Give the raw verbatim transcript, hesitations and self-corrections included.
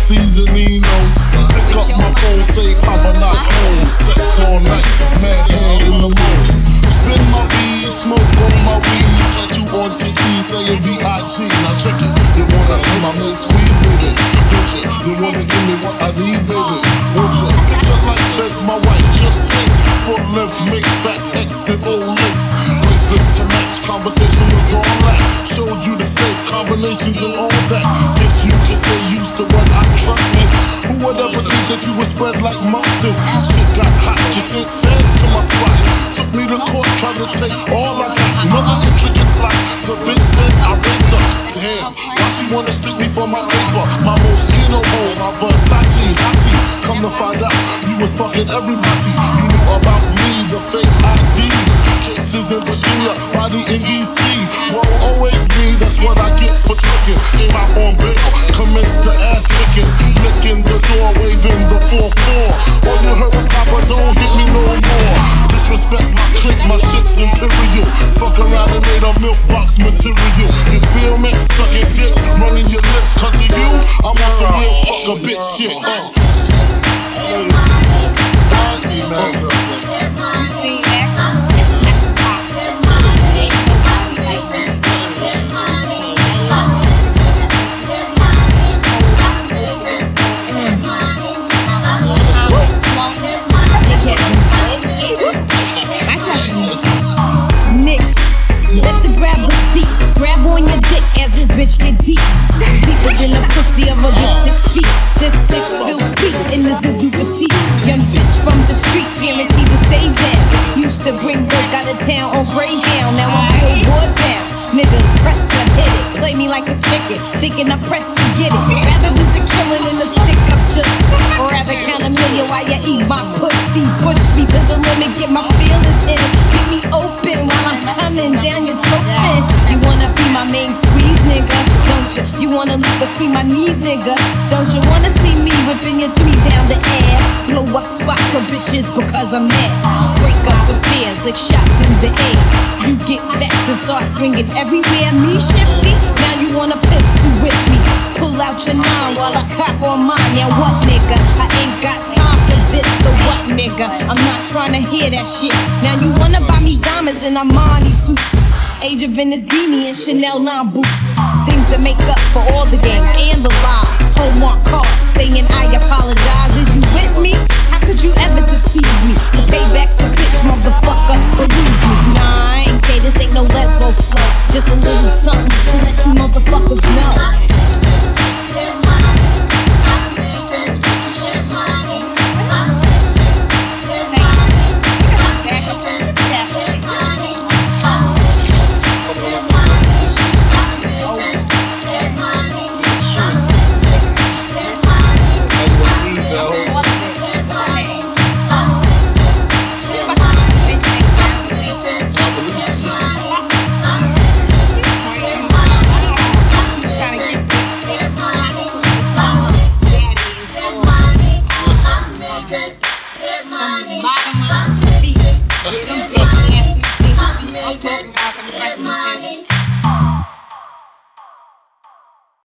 seasonino. Pick up my phone, say Papa not home. Sex all night, mad head in the moon. Spin my weed, smoke on my weed. Tattoo on T T saying B I G. Now check it, you wanna hear my man squeeze, baby? Don't you? You wanna give me what I need, baby? Won't you? Picture like Fez, my wife just paid. For length, make fat X and O links. Bracelets to match, conversation was all that. Showed you the safe combinations and all that. Guess you can say used to what I trusted. Who would ever think that you would spread like mustard? Shit got hot, you sent fans to my spot. Took me to court, tried to take all I got. Another intricate plot, the bitch said I raped her. Damn, why she wanna stick me for my paper? My Moschino hole, my Versace hottie. Come to find out, you was fucking everybody. You knew about me, the fake I D. Cases in Virginia, body in D C. Won't always be, that's what I get for tricking. Came out on bail, commenced to ass kicking. Blicking the door, waving the four four. All you heard was Papa, don't hit me no more. Disrespect my clique, my shit's imperial. Fuck around and made a milk box material. You feel me? Sucking dick, running your lips cause of you. I'm on some real fuck a bitch shit, uh. I see mad girls like that. Bitch get deep, deeper than a pussy of a bitch six feet. Stiff dicks feel sweet in this the petite. Young bitch from the street, guaranteed to stay down. Used to bring work out of town on Greyhound, now I'm billboard bound. Niggas pressed to hit it, play me like a chicken, thinking I'm pressed to get it. Rather do the killing than the stick up jokes, or rather count a million while you eat my pussy. Push me to the limit, get my feelings in it, keep me open while I'm coming down your throat. Then you wanna be my main squeeze, nigga, don't you? You wanna look between my knees, nigga, don't you? Wanna see me whipping your three down the air, blow up spots for bitches because I'm mad. Break up affairs like shots in the air. You get vexed and start swinging everywhere. Me shifty, now you wanna pistol with me. Pull out your nine while I cock on mine. Yeah, what nigga? I ain't got time for this, so what nigga? I'm not trying to hear that shit. Now you wanna buy me diamonds and Armani suits, Age of Venedini and Chanel nine boots. Things that make up for all the games and the lies. Hallmark cards saying I apologize. Is you with me? How could you ever deceive